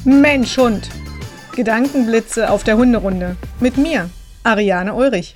Mensch Hund. Gedankenblitze auf der Hunderunde. Mit mir, Ariane Ulrich.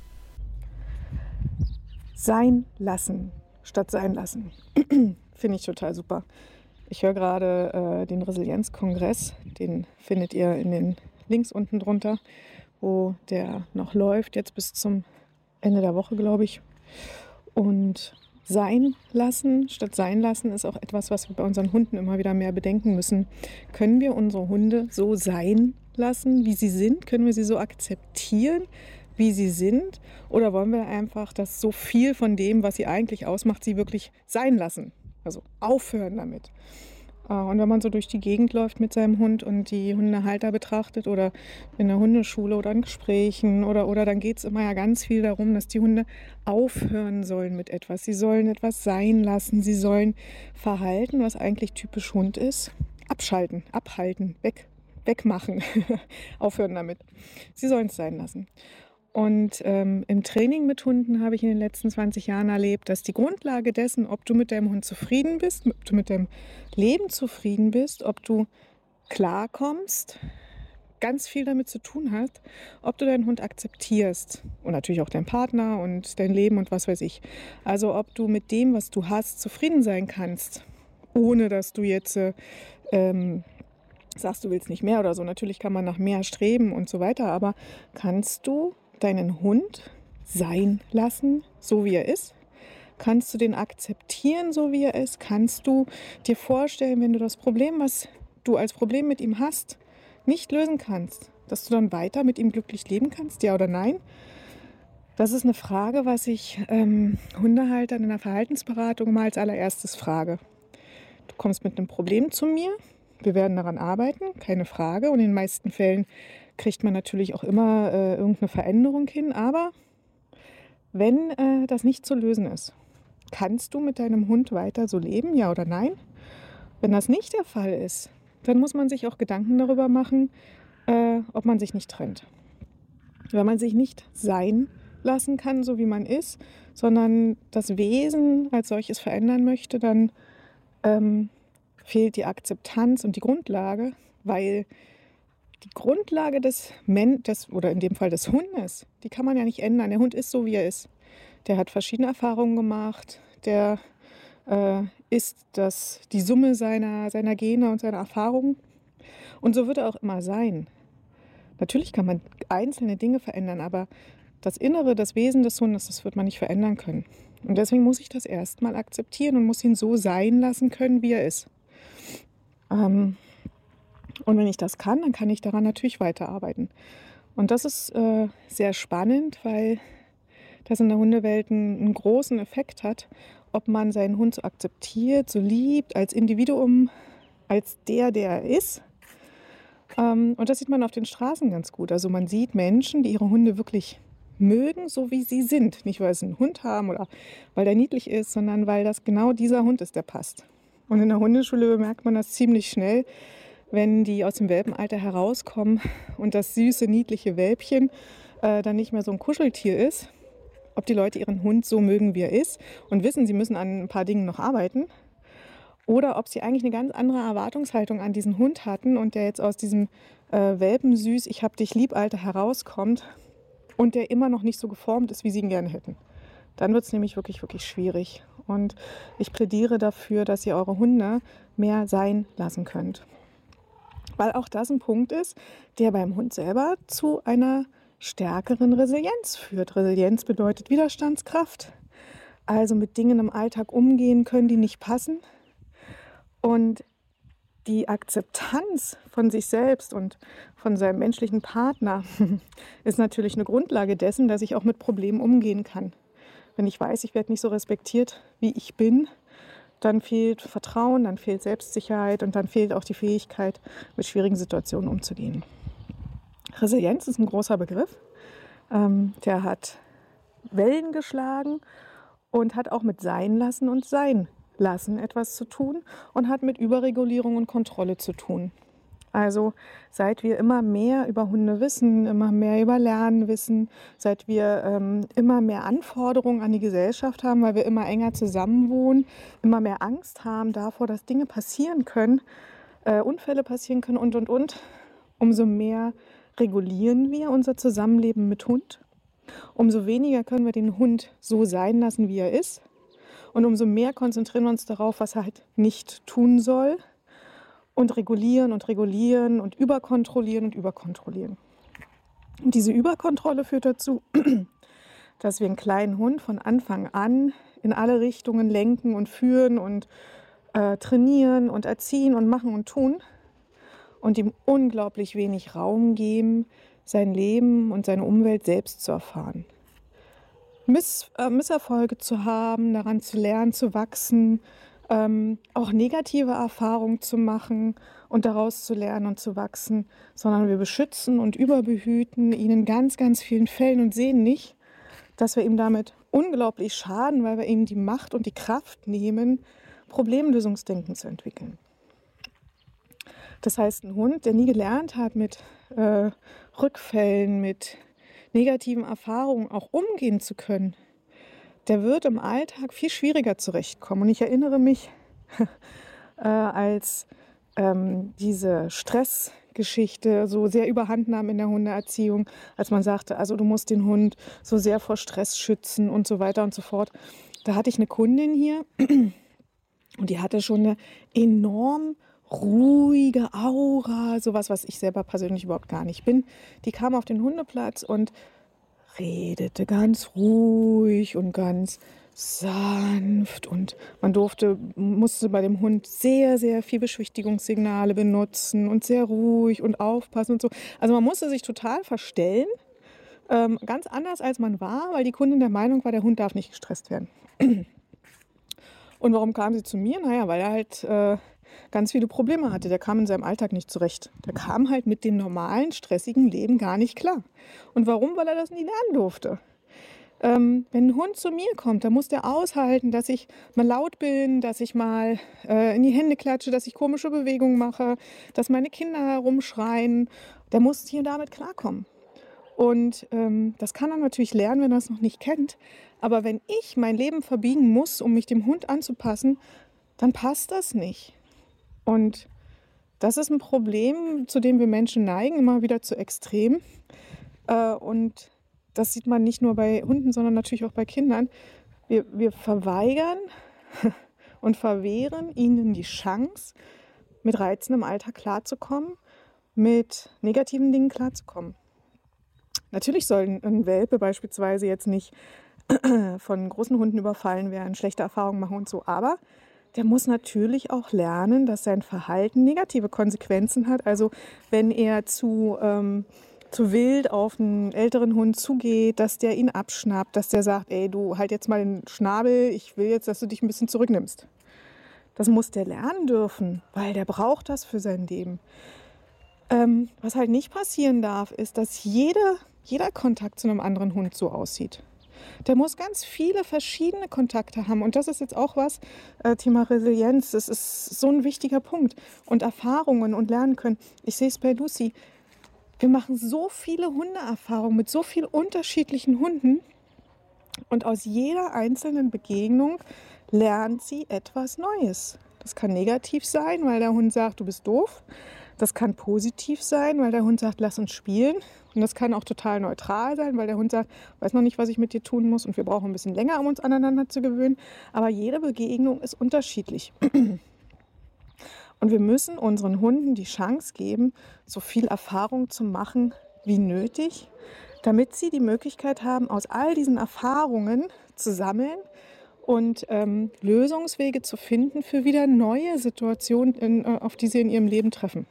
Sein lassen statt sein lassen. Finde ich total super. Ich höre gerade den Resilienzkongress. Den findet ihr in den Links unten drunter, wo der noch läuft, jetzt bis zum Ende der Woche, glaube ich. Und sein lassen statt sein lassen ist auch etwas, was wir bei unseren Hunden immer wieder mehr bedenken müssen. Können wir unsere Hunde so sein lassen, wie sie sind? Können wir sie so akzeptieren, wie sie sind? Oder wollen wir einfach, dass so viel von dem, was sie eigentlich ausmacht, sie wirklich sein lassen? Also aufhören damit. Und wenn man so durch die Gegend läuft mit seinem Hund und die Hundehalter betrachtet oder in der Hundeschule oder in Gesprächen oder dann geht es immer ja ganz viel darum, dass die Hunde aufhören sollen mit etwas. Sie sollen etwas sein lassen, sie sollen Verhalten, was eigentlich typisch Hund ist, abschalten, abhalten, wegmachen, aufhören damit. Sie sollen es sein lassen. Und im Training mit Hunden habe ich in den letzten 20 Jahren erlebt, dass die Grundlage dessen, ob du mit deinem Hund zufrieden bist, ob du mit deinem Leben zufrieden bist, ob du klarkommst, ganz viel damit zu tun hat, ob du deinen Hund akzeptierst und natürlich auch deinen Partner und dein Leben und was weiß ich. Also ob du mit dem, was du hast, zufrieden sein kannst, ohne dass du jetzt sagst, du willst nicht mehr oder so. Natürlich kann man nach mehr streben und so weiter, aber kannst du deinen Hund sein lassen, so wie er ist? Kannst du den akzeptieren, so wie er ist? Kannst du dir vorstellen, wenn du das Problem, was du als Problem mit ihm hast, nicht lösen kannst, dass du dann weiter mit ihm glücklich leben kannst? Ja oder nein? Das ist eine Frage, was ich Hundehaltern in der Verhaltensberatung mal als allererstes frage. Du kommst mit einem Problem zu mir, wir werden daran arbeiten, keine Frage. Und in den meisten Fällen kriegt man natürlich auch immer irgendeine Veränderung hin. Aber wenn das nicht zu lösen ist, kannst du mit deinem Hund weiter so leben, ja oder nein? Wenn das nicht der Fall ist, dann muss man sich auch Gedanken darüber machen, ob man sich nicht trennt. Wenn man sich nicht sein lassen kann, so wie man ist, sondern das Wesen als solches verändern möchte, dann fehlt die Akzeptanz und die Grundlage, weil die Grundlage oder in dem Fall des Hundes, die kann man ja nicht ändern. Der Hund ist so, wie er ist. Der hat verschiedene Erfahrungen gemacht. Der ist die Summe seiner Gene und seiner Erfahrungen. Und so wird er auch immer sein. Natürlich kann man einzelne Dinge verändern, aber das Innere, das Wesen des Hundes, das wird man nicht verändern können. Und deswegen muss ich das erstmal akzeptieren und muss ihn so sein lassen können, wie er ist. Und wenn ich das kann, dann kann ich daran natürlich weiterarbeiten. Und das ist sehr spannend, weil das in der Hundewelt einen großen Effekt hat, ob man seinen Hund so akzeptiert, so liebt, als Individuum, als der er ist. Und das sieht man auf den Straßen ganz gut. Also man sieht Menschen, die ihre Hunde wirklich mögen, so wie sie sind. Nicht, weil sie einen Hund haben oder weil der niedlich ist, sondern weil das genau dieser Hund ist, der passt. Und in der Hundeschule bemerkt man das ziemlich schnell, wenn die aus dem Welpenalter herauskommen und das süße, niedliche Welpchen dann nicht mehr so ein Kuscheltier ist, ob die Leute ihren Hund so mögen, wie er ist und wissen, sie müssen an ein paar Dingen noch arbeiten, oder ob sie eigentlich eine ganz andere Erwartungshaltung an diesen Hund hatten und der jetzt aus diesem Welpensüß, ich hab dich lieb, Alter, herauskommt und der immer noch nicht so geformt ist, wie sie ihn gerne hätten. Dann wird es nämlich wirklich, wirklich schwierig. Und ich plädiere dafür, dass ihr eure Hunde mehr sein lassen könnt. Weil auch das ein Punkt ist, der beim Hund selber zu einer stärkeren Resilienz führt. Resilienz bedeutet Widerstandskraft, also mit Dingen im Alltag umgehen können, die nicht passen. Und die Akzeptanz von sich selbst und von seinem menschlichen Partner ist natürlich eine Grundlage dessen, dass ich auch mit Problemen umgehen kann. Wenn ich weiß, ich werde nicht so respektiert, wie ich bin, dann fehlt Vertrauen, dann fehlt Selbstsicherheit und dann fehlt auch die Fähigkeit, mit schwierigen Situationen umzugehen. Resilienz ist ein großer Begriff. Der hat Wellen geschlagen und hat auch mit Sein lassen und Sein lassen etwas zu tun und hat mit Überregulierung und Kontrolle zu tun. Also seit wir immer mehr über Hunde wissen, immer mehr über Lernen wissen, seit wir immer mehr Anforderungen an die Gesellschaft haben, weil wir immer enger zusammenwohnen, immer mehr Angst haben davor, dass Dinge passieren können, Unfälle passieren können und, umso mehr regulieren wir unser Zusammenleben mit Hund, umso weniger können wir den Hund so sein lassen, wie er ist. Und umso mehr konzentrieren wir uns darauf, was er halt nicht tun soll und regulieren und überkontrollieren und überkontrollieren. Und diese Überkontrolle führt dazu, dass wir einen kleinen Hund von Anfang an in alle Richtungen lenken und führen und trainieren und erziehen und machen und tun und ihm unglaublich wenig Raum geben, sein Leben und seine Umwelt selbst zu erfahren. Misserfolge zu haben, daran zu lernen, zu wachsen, auch negative Erfahrungen zu machen und daraus zu lernen und zu wachsen, sondern wir beschützen und überbehüten ihn in ganz, ganz vielen Fällen und sehen nicht, dass wir ihm damit unglaublich schaden, weil wir ihm die Macht und die Kraft nehmen, Problemlösungsdenken zu entwickeln. Das heißt, ein Hund, der nie gelernt hat, mit Rückfällen, mit negativen Erfahrungen auch umgehen zu können, der wird im Alltag viel schwieriger zurechtkommen. Und ich erinnere mich, als diese Stressgeschichte so sehr überhand nahm in der Hundeerziehung, als man sagte, also du musst den Hund so sehr vor Stress schützen und so weiter und so fort. Da hatte ich eine Kundin hier und die hatte schon eine enorm ruhige Aura, sowas, was ich selber persönlich überhaupt gar nicht bin. Die kam auf den Hundeplatz und redete ganz ruhig und ganz sanft und man musste bei dem Hund sehr, sehr viel Beschwichtigungssignale benutzen und sehr ruhig und aufpassen und so. Also man musste sich total verstellen, ganz anders als man war, weil die Kundin der Meinung war, der Hund darf nicht gestresst werden. Und warum kam sie zu mir? Naja, weil er halt ganz viele Probleme hatte. Der kam in seinem Alltag nicht zurecht. Der kam halt mit dem normalen, stressigen Leben gar nicht klar. Und warum? Weil er das nie lernen durfte. Wenn ein Hund zu mir kommt, dann muss der aushalten, dass ich mal laut bin, dass ich mal in die Hände klatsche, dass ich komische Bewegungen mache, dass meine Kinder herumschreien. Der muss hier damit klarkommen. Und das kann er natürlich lernen, wenn er es noch nicht kennt. Aber wenn ich mein Leben verbiegen muss, um mich dem Hund anzupassen, dann passt das nicht. Und das ist ein Problem, zu dem wir Menschen neigen, immer wieder zu Extremen. Und das sieht man nicht nur bei Hunden, sondern natürlich auch bei Kindern. Wir verweigern und verwehren ihnen die Chance, mit Reizen im Alltag klarzukommen, mit negativen Dingen klarzukommen. Natürlich soll ein Welpe beispielsweise jetzt nicht von großen Hunden überfallen werden, schlechte Erfahrungen machen und so, aber der muss natürlich auch lernen, dass sein Verhalten negative Konsequenzen hat. Also wenn er zu wild auf einen älteren Hund zugeht, dass der ihn abschnappt, dass der sagt, ey, du halt jetzt mal den Schnabel, ich will jetzt, dass du dich ein bisschen zurücknimmst. Das muss der lernen dürfen, weil der braucht das für sein Leben. Was halt nicht passieren darf, ist, dass jeder Kontakt zu einem anderen Hund so aussieht. Der muss ganz viele verschiedene Kontakte haben. Und das ist jetzt auch was, Thema Resilienz, das ist so ein wichtiger Punkt. Und Erfahrungen und lernen können. Ich sehe es bei Lucy. Wir machen so viele Hundeerfahrungen mit so vielen unterschiedlichen Hunden. Und aus jeder einzelnen Begegnung lernt sie etwas Neues. Das kann negativ sein, weil der Hund sagt, du bist doof. Das kann positiv sein, weil der Hund sagt, lass uns spielen. Und das kann auch total neutral sein, weil der Hund sagt, weiß noch nicht, was ich mit dir tun muss und wir brauchen ein bisschen länger, um uns aneinander zu gewöhnen. Aber jede Begegnung ist unterschiedlich. Und wir müssen unseren Hunden die Chance geben, so viel Erfahrung zu machen wie nötig, damit sie die Möglichkeit haben, aus all diesen Erfahrungen zu sammeln und Lösungswege zu finden für wieder neue Situationen, auf die sie in ihrem Leben treffen.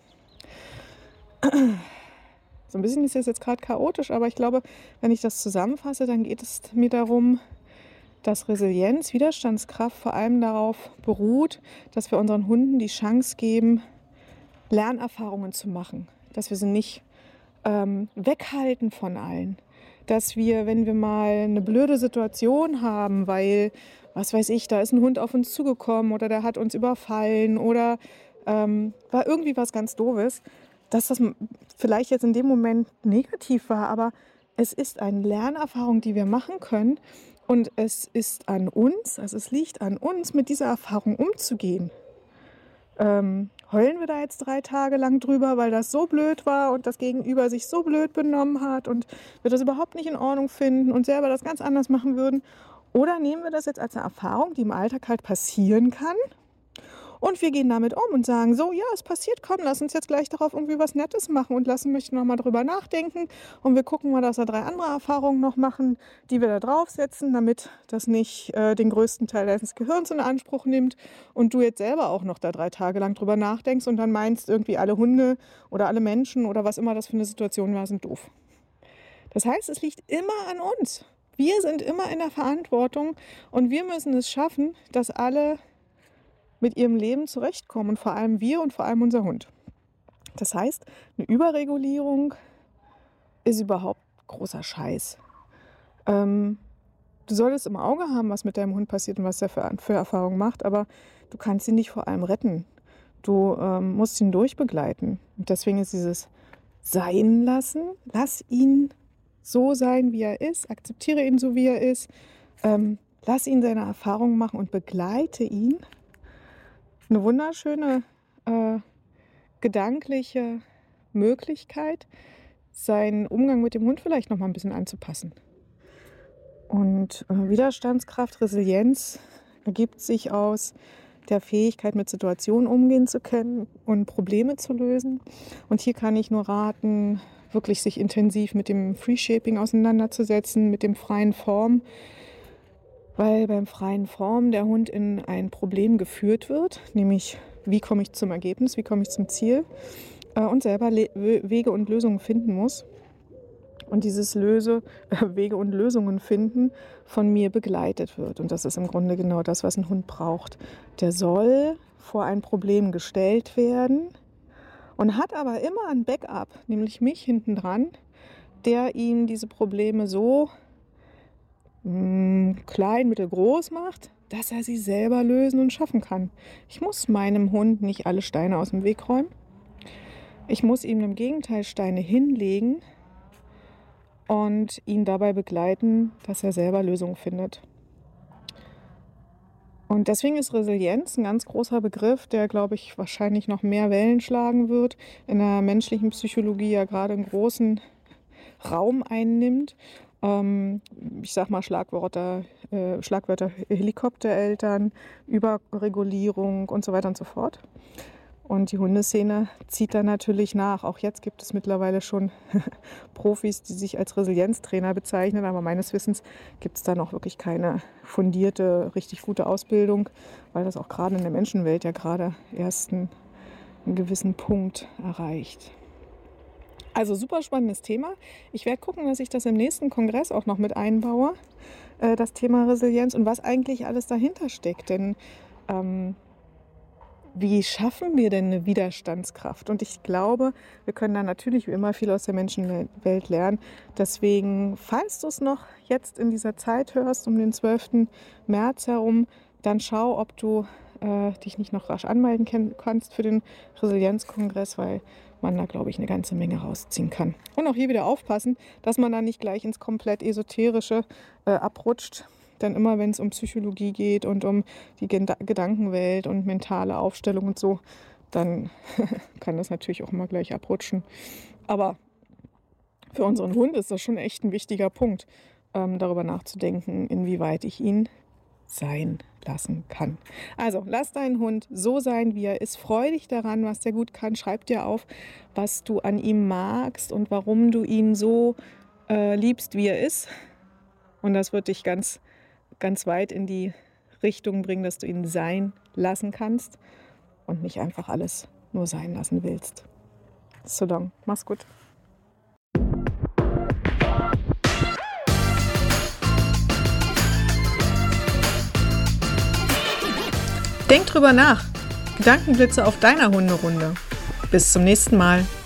So ein bisschen ist das jetzt gerade chaotisch, aber ich glaube, wenn ich das zusammenfasse, dann geht es mir darum, dass Resilienz, Widerstandskraft vor allem darauf beruht, dass wir unseren Hunden die Chance geben, Lernerfahrungen zu machen. Dass wir sie nicht weghalten von allen. Dass wir, wenn wir mal eine blöde Situation haben, weil, was weiß ich, da ist ein Hund auf uns zugekommen oder der hat uns überfallen oder war irgendwie was ganz Doofes, dass das vielleicht jetzt in dem Moment negativ war, aber es ist eine Lernerfahrung, die wir machen können und es ist an uns, also es liegt an uns, mit dieser Erfahrung umzugehen. heulen wir da jetzt 3 Tage lang drüber, weil das so blöd war und das Gegenüber sich so blöd benommen hat und wir das überhaupt nicht in Ordnung finden und selber das ganz anders machen würden? Oder nehmen wir das jetzt als eine Erfahrung, die im Alltag halt passieren kann? Und wir gehen damit um und sagen so, ja, es passiert, komm, lass uns jetzt gleich darauf irgendwie was Nettes machen und möchten noch mal drüber nachdenken. Und wir gucken mal, dass wir 3 andere Erfahrungen noch machen, die wir da draufsetzen, damit das nicht den größten Teil deines Gehirns in Anspruch nimmt und du jetzt selber auch noch da 3 Tage lang drüber nachdenkst und dann meinst, irgendwie alle Hunde oder alle Menschen oder was immer das für eine Situation war, sind doof. Das heißt, es liegt immer an uns. Wir sind immer in der Verantwortung und wir müssen es schaffen, dass alle mit ihrem Leben zurechtkommen und vor allem wir und vor allem unser Hund. Das heißt, eine Überregulierung ist überhaupt großer Scheiß. Du solltest im Auge haben, was mit deinem Hund passiert und was er für Erfahrungen macht, aber du kannst ihn nicht vor allem retten. Du musst ihn durchbegleiten. Und deswegen ist dieses Sein lassen, lass ihn so sein, wie er ist, akzeptiere ihn so, wie er ist, lass ihn seine Erfahrungen machen und begleite ihn. Eine wunderschöne gedankliche Möglichkeit, seinen Umgang mit dem Hund vielleicht noch mal ein bisschen anzupassen. Und Widerstandskraft, Resilienz ergibt sich aus der Fähigkeit, mit Situationen umgehen zu können und Probleme zu lösen. Und hier kann ich nur raten, wirklich sich intensiv mit dem Free Shaping auseinanderzusetzen, mit dem freien Form, weil beim freien Form der Hund in ein Problem geführt wird, nämlich wie komme ich zum Ergebnis, wie komme ich zum Ziel und selber Wege und Lösungen finden muss. Und dieses Wege und Lösungen finden von mir begleitet wird. Und das ist im Grunde genau das, was ein Hund braucht. Der soll vor ein Problem gestellt werden und hat aber immer ein Backup, nämlich mich hinten dran, der ihm diese Probleme so klein, mittelgroß macht, dass er sie selber lösen und schaffen kann. Ich muss meinem Hund nicht alle Steine aus dem Weg räumen. Ich muss ihm im Gegenteil Steine hinlegen und ihn dabei begleiten, dass er selber Lösungen findet. Und deswegen ist Resilienz ein ganz großer Begriff, der, glaube ich, wahrscheinlich noch mehr Wellen schlagen wird, in der menschlichen Psychologie ja gerade einen großen Raum einnimmt. Ich sag mal Schlagwörter Helikoptereltern, Überregulierung und so weiter und so fort. Und die Hundeszene zieht da natürlich nach. Auch jetzt gibt es mittlerweile schon Profis, die sich als Resilienztrainer bezeichnen, aber meines Wissens gibt es da noch wirklich keine fundierte, richtig gute Ausbildung, weil das auch gerade in der Menschenwelt ja gerade erst einen gewissen Punkt erreicht. Also super spannendes Thema. Ich werde gucken, dass ich das im nächsten Kongress auch noch mit einbaue, das Thema Resilienz und was eigentlich alles dahinter steckt. Denn wie schaffen wir denn eine Widerstandskraft? Und ich glaube, wir können da natürlich wie immer viel aus der Menschenwelt lernen. Deswegen, falls du es noch jetzt in dieser Zeit hörst, um den 12. März herum, dann schau, ob du dich nicht noch rasch anmelden kannst für den Resilienzkongress, weil man da, glaube ich, eine ganze Menge rausziehen kann. Und auch hier wieder aufpassen, dass man da nicht gleich ins komplett Esoterische abrutscht. Denn immer, wenn es um Psychologie geht und um die Gedankenwelt und mentale Aufstellung und so, dann kann das natürlich auch immer gleich abrutschen. Aber für unseren Hund ist das schon echt ein wichtiger Punkt, darüber nachzudenken, inwieweit ich ihn sein lassen kann. Also, lass deinen Hund so sein, wie er ist. Freu dich daran, was der gut kann. Schreib dir auf, was du an ihm magst und warum du ihn so liebst, wie er ist. Und das wird dich ganz, ganz weit in die Richtung bringen, dass du ihn sein lassen kannst und nicht einfach alles nur sein lassen willst. So long. Mach's gut. Denk drüber nach. Gedankenblitze auf deiner Hunderunde. Bis zum nächsten Mal.